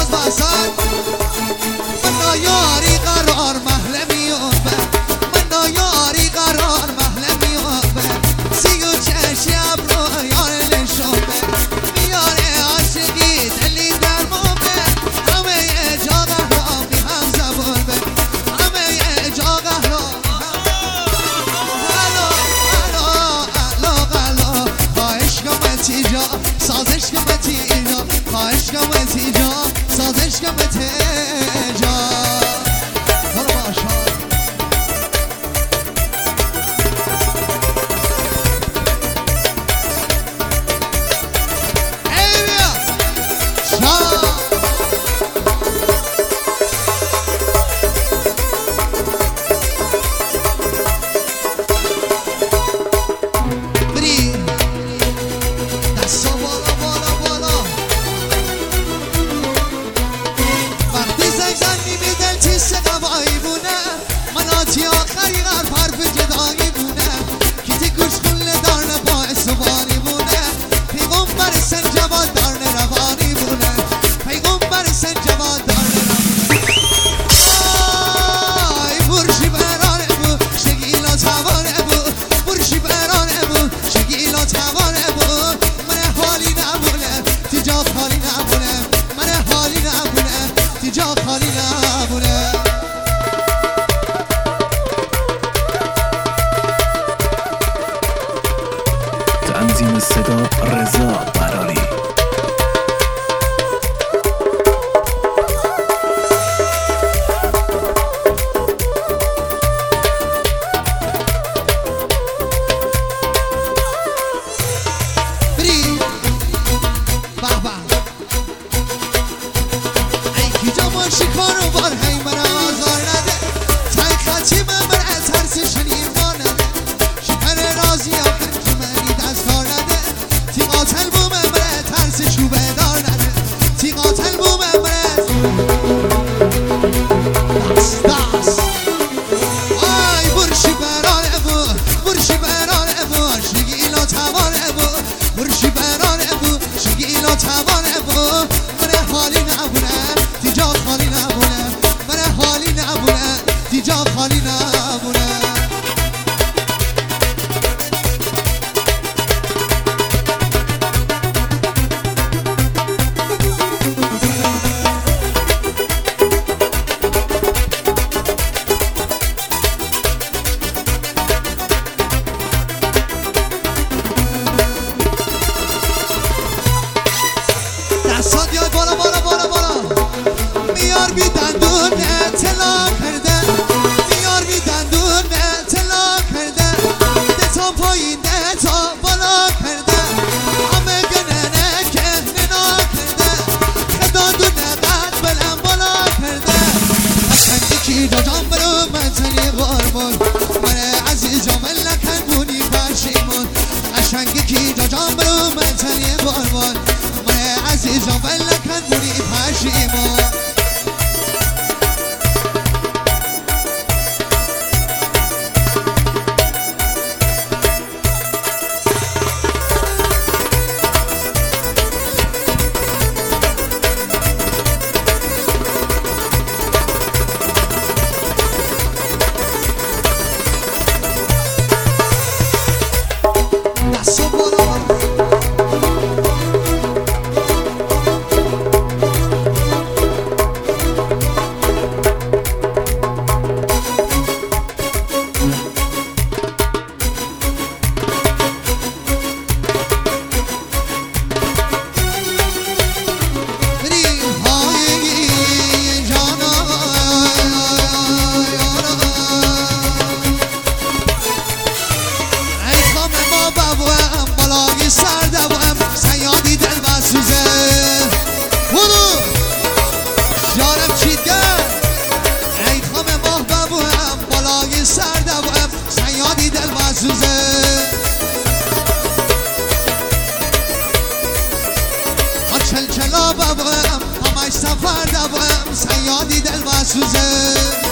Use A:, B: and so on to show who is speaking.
A: بسن من یاری قرار محله میابه من یاری قرار محله میابه سی و چشی ابرو یار نشابه میاره عاشقی دلی در مابه همه جا قهرامی هم زبان به همه جا قهرامی سازش کم تیجا خواهش کم تیجا سازش کم تیجا برو باشا ای بیا شا مناتی آخری غرب حرف جدایی بونه کتی گوش خله دارنه باعث وانی بونه پیغمبر سنجواد دارنه روانی بونه پیغمبر سنجواد دارنه روانی آی برشی برانه بو شگیلا توانه بو برشی برانه بو شگیلا توانه بو من حالی نبونه تیجا خالی نبونه من حالی نبونه تیجا خالی نبونه
B: تنظیم صدا رضا براری
A: بری بابا ای کی جا شکارو بار هی من آزار نده تای خطی من بر ترس شنیوان نده شکر رازی آخر که منی دست کار نده تی قاتل بو من بر ترس چوبه دار نده تی قاتل بو من بر دست آی برشی برانه بو برشی برانه بو شگیلا توانه بو برشی برانه بو شگیلا توانه بو من حالی نبونه تیجا خالی نبونه من حالی نبونه تیجا خالی نبونه دستات یاد بالا بالا بالا بالا میار بی دندون اطلاع کرده میار بی دندون اطلاع کرده دتا پایین دتا بالا کرده همه گننه که ننا کرده خدادون قد بلن بالا کرده قشنگی کی جان برو من تنی قربون من عزیزم لکن بونی پشیمون قشنگی کی جان برو من تنی قربون عزیزم لکن بونی پشیمون دستو بالا چلچلا بابم همش سفر دوام سیادی دل بسوزه